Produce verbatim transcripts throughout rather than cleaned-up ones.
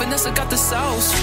Vanessa got the sauce.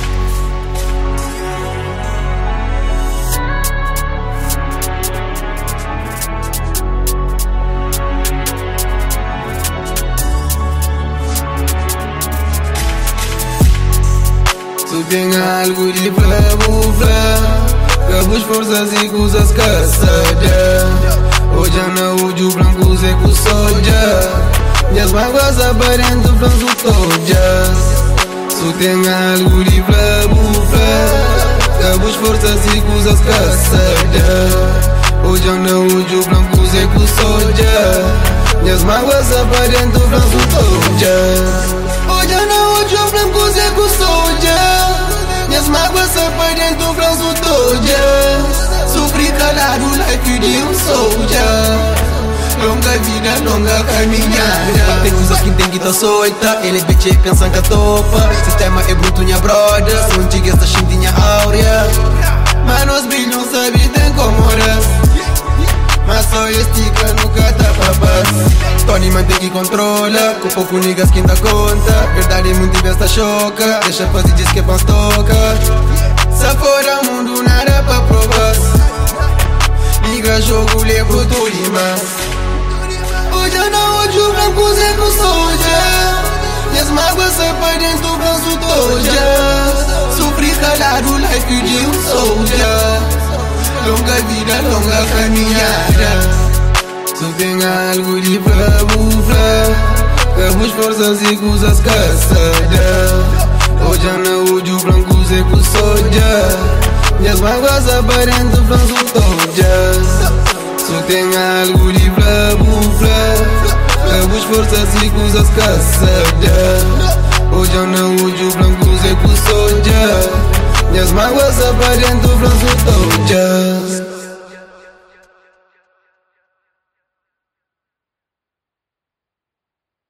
Tu tem algo de pra bufar, cabos forças e coisas caçadas. Hoje não uso brancos e com soja, minhas mágoas aparentam franzo todas. Tu tem algo de pra bufar, cabos forças e coisas caçadas. Hoje não uso brancos e com soja, minhas mágoas aparentam franzo todas. Hoje não uso brancos e com soja, minhas mágoas aparentam franzo todas. Sofri calado life de um soldier, longa vida, longa caminhada. Tem coisas que tem que tá solta, eles bitch pensam que a topa. Sistema é bruto, minha brother, se não diga essa xintinha áurea. Mas nós bilhões sabe tem como orar, mas só estica nunca tá pra paz. Tony mantém que controla, com pouco niggas quem dá conta. Verdade muito besta choca, deixa fazer diz que é bons toca. Se fora mundo nada pra provar, liga jogo, lembro do lima. Hoje eu não odio brancos e com soja, minhas mágoas saem pra dentro do braço toja. Sofri calado life de um soldier, longa vida, longa caminhada. Tu tem algo de pra bufar, cabos forças e coisas caçadas. Hoje eu não uso brancos e com soja, minhas mágoas aparentam franzo todas. Tu tem algo de pra bufar, cabos forças e coisas caçadas.